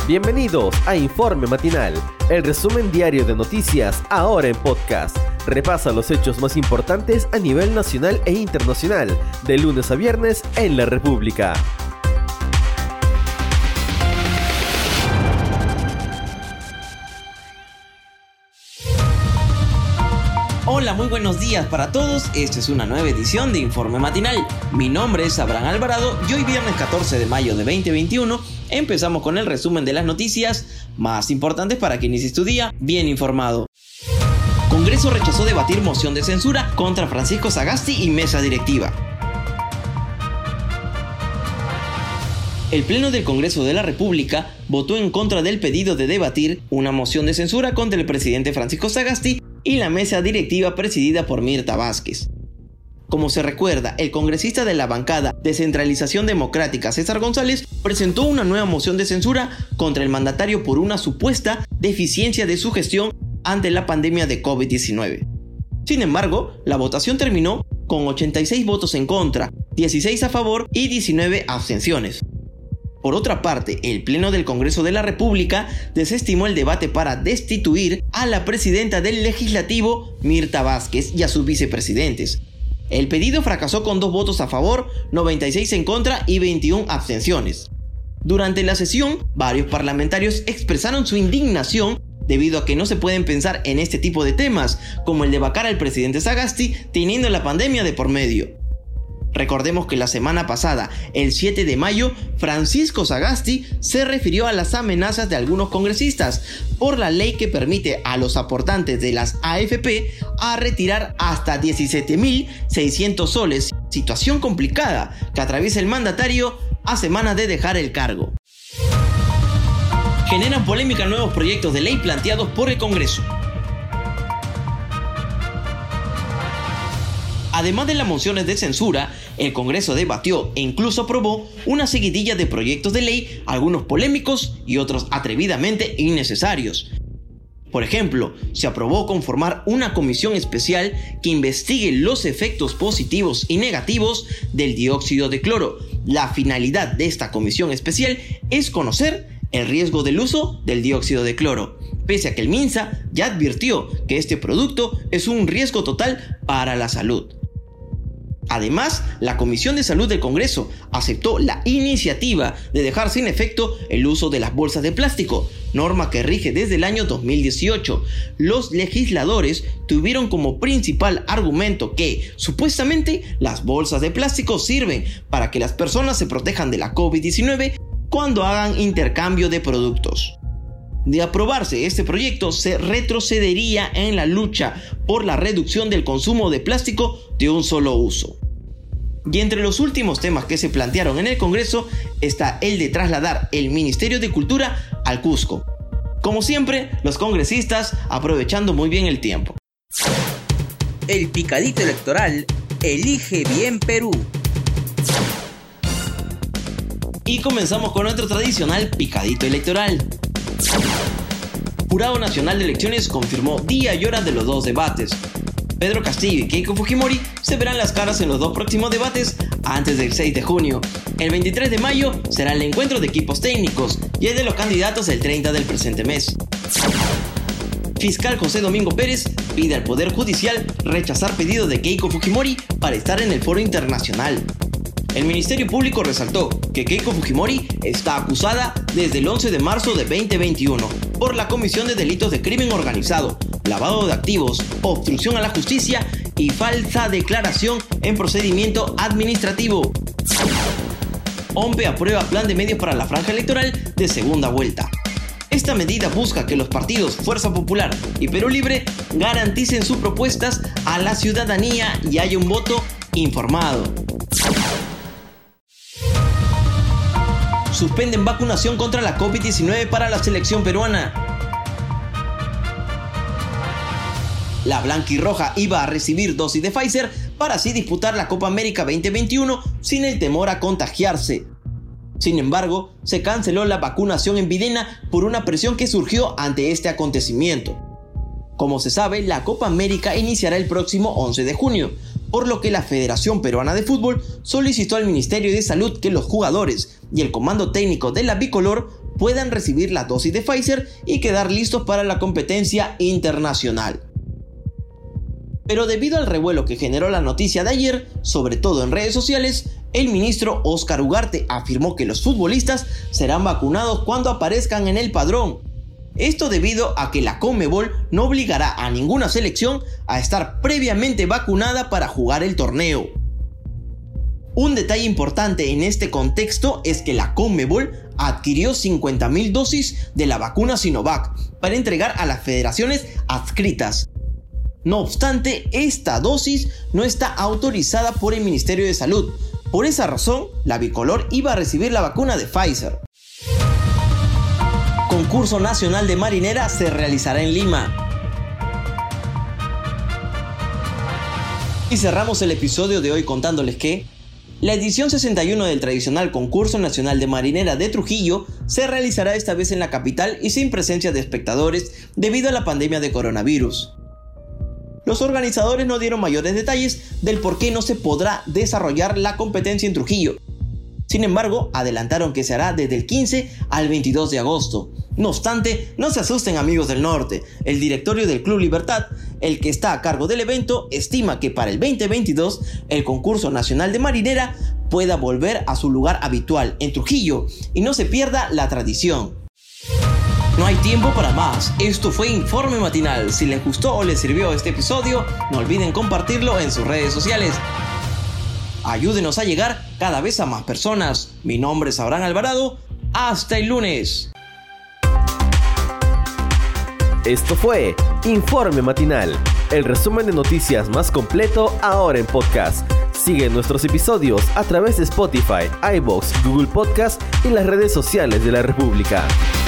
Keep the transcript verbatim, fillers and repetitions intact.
Bienvenidos a Informe Matinal, el resumen diario de noticias ahora en podcast. Repasa los hechos más importantes a nivel nacional e internacional, de lunes a viernes en la República. Hola, muy buenos días para todos. Esta es una nueva edición de Informe Matinal. Mi nombre es Abraham Alvarado y hoy viernes catorce de mayo de veinte veintiuno empezamos con el resumen de las noticias más importantes para que inicie tu día bien informado. Congreso rechazó debatir moción de censura contra Francisco Sagasti y mesa directiva. El Pleno del Congreso de la República votó en contra del pedido de debatir una moción de censura contra el presidente Francisco Sagasti y la mesa directiva presidida por Mirta Vázquez. Como se recuerda, el congresista de la bancada Descentralización Democrática, César González, presentó una nueva moción de censura contra el mandatario por una supuesta deficiencia de su gestión ante la pandemia de COVID diecinueve. Sin embargo, la votación terminó con ochenta y seis votos en contra, dieciséis a favor y diecinueve abstenciones. Por otra parte, el Pleno del Congreso de la República desestimó el debate para destituir a la presidenta del Legislativo, Mirta Vázquez, y a sus vicepresidentes. El pedido fracasó con dos votos a favor, noventa y seis en contra y veintiuna abstenciones. Durante la sesión, varios parlamentarios expresaron su indignación debido a que no se pueden pensar en este tipo de temas, como el de vacar al presidente Sagasti teniendo la pandemia de por medio. Recordemos que la semana pasada, el siete de mayo, Francisco Sagasti se refirió a las amenazas de algunos congresistas por la ley que permite a los aportantes de las A F P a retirar hasta diecisiete mil seiscientos soles, situación complicada que atraviesa el mandatario a semanas de dejar el cargo. Generan polémica nuevos proyectos de ley planteados por el Congreso. Además de las mociones de censura, el Congreso debatió e incluso aprobó una seguidilla de proyectos de ley, algunos polémicos y otros atrevidamente innecesarios. Por ejemplo, se aprobó conformar una comisión especial que investigue los efectos positivos y negativos del dióxido de cloro. La finalidad de esta comisión especial es conocer el riesgo del uso del dióxido de cloro, pese a que el MINSA ya advirtió que este producto es un riesgo total para la salud. Además, la Comisión de Salud del Congreso aceptó la iniciativa de dejar sin efecto el uso de las bolsas de plástico, norma que rige desde el año dos mil dieciocho. Los legisladores tuvieron como principal argumento que, supuestamente, las bolsas de plástico sirven para que las personas se protejan de la COVID diecinueve cuando hagan intercambio de productos. De aprobarse este proyecto, se retrocedería en la lucha por la reducción del consumo de plástico de un solo uso. Y entre los últimos temas que se plantearon en el Congreso está el de trasladar el Ministerio de Cultura al Cusco. Como siempre, los congresistas aprovechando muy bien el tiempo. El picadito electoral elige bien Perú. Y comenzamos con nuestro tradicional picadito electoral. Jurado Nacional de Elecciones confirmó día y hora de los dos debates. Pedro Castillo y Keiko Fujimori se verán las caras en los dos próximos debates antes del seis de junio. El veintitrés de mayo será el encuentro de equipos técnicos y el de los candidatos el treinta del presente mes. Fiscal José Domingo Pérez pide al Poder Judicial rechazar pedido de Keiko Fujimori para estar en el foro internacional. El Ministerio Público resaltó que Keiko Fujimori está acusada desde el once de marzo de veinte veintiuno por la comisión de delitos de crimen organizado, lavado de activos, obstrucción a la justicia y falsa declaración en procedimiento administrativo. O M P E aprueba plan de medios para la franja electoral de segunda vuelta. Esta medida busca que los partidos Fuerza Popular y Perú Libre garanticen sus propuestas a la ciudadanía y haya un voto informado. Suspenden vacunación contra la COVID diecinueve para la selección peruana. La blanquirroja iba a recibir dosis de Pfizer para así disputar la Copa América veinte veintiuno sin el temor a contagiarse. Sin embargo, se canceló la vacunación en Videna por una presión que surgió ante este acontecimiento. Como se sabe, la Copa América iniciará el próximo once de junio, por lo que la Federación Peruana de Fútbol solicitó al Ministerio de Salud que los jugadores y el comando técnico de la bicolor puedan recibir la dosis de Pfizer y quedar listos para la competencia internacional. Pero debido al revuelo que generó la noticia de ayer, sobre todo en redes sociales, el ministro Óscar Ugarte afirmó que los futbolistas serán vacunados cuando aparezcan en el padrón. Esto debido a que la Conmebol no obligará a ninguna selección a estar previamente vacunada para jugar el torneo. Un detalle importante en este contexto es que la Conmebol adquirió cincuenta mil dosis de la vacuna Sinovac para entregar a las federaciones adscritas. No obstante, esta dosis no está autorizada por el Ministerio de Salud. Por esa razón, la bicolor iba a recibir la vacuna de Pfizer. Concurso Nacional de Marinera se realizará en Lima. Y cerramos el episodio de hoy contándoles que la edición sesenta y uno del tradicional Concurso Nacional de Marinera de Trujillo se realizará esta vez en la capital y sin presencia de espectadores debido a la pandemia de coronavirus. Los organizadores no dieron mayores detalles del por qué no se podrá desarrollar la competencia en Trujillo. Sin embargo, adelantaron que se hará desde el quince al veintidós de agosto. No obstante, no se asusten amigos del norte. El directorio del Club Libertad, el que está a cargo del evento, estima que para el veinte veintidós el concurso nacional de marinera pueda volver a su lugar habitual en Trujillo y no se pierda la tradición. No hay tiempo para más. Esto fue Informe Matinal. Si les gustó o les sirvió este episodio, no olviden compartirlo en sus redes sociales. Ayúdenos a llegar cada vez a más personas. Mi nombre es Abraham Alvarado. Hasta el lunes. Esto fue Informe Matinal, el resumen de noticias más completo ahora en podcast. Sigue nuestros episodios a través de Spotify, iVoox, Google Podcast y las redes sociales de la República.